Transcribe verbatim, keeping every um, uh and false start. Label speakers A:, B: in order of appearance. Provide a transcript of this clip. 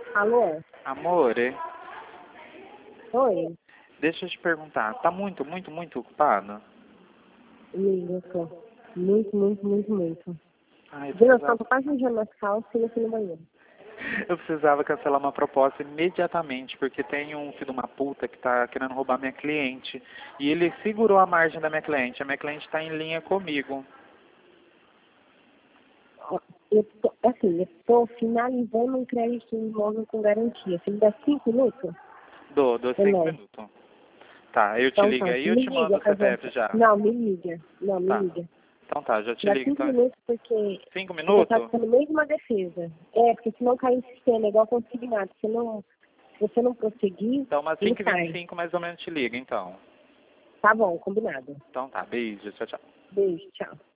A: Alô?
B: Amore,
A: Oi?
B: deixa eu te perguntar, tá muito, muito, muito ocupado?
A: Amiga, eu tô. Muito, muito, muito, muito.
B: Ai, eu
A: De noção,
B: precisava,
A: tô quase mijando nas calças e eu fui no banheiro.
B: eu precisava cancelar uma proposta imediatamente, porque tem um filho de uma puta que tá querendo roubar minha cliente. E ele segurou a margem da minha cliente. A minha cliente tá em linha comigo.
A: Ó, Eu tô, assim, eu tô finalizando um crédito imóvel com garantia. Se me der cinco minutos,
B: Dou, dou
A: eu
B: cinco
A: não.
B: minutos. Tá, eu te
A: Então
B: ligo
A: tá,
B: aí ou
A: me
B: te mando
A: liga
B: o
A: pra
B: C P F
A: gente.
B: já?
A: Não, me liga. Não, me
B: Tá.
A: liga.
B: Então tá, já te
A: Dá
B: ligo
A: cinco
B: então.
A: minutos porque
B: Cinco
A: eu já tá
B: minutos?
A: ficando mesmo uma defesa. É, porque senão cai o sistema, igual consignado. Se não, se você não prosseguir,
B: Então umas
A: ele
B: cinco e vinte e
A: cai.
B: cinco mais ou menos te liga então.
A: Tá bom, combinado.
B: Então tá, beijo, tchau, tchau.
A: Beijo, tchau.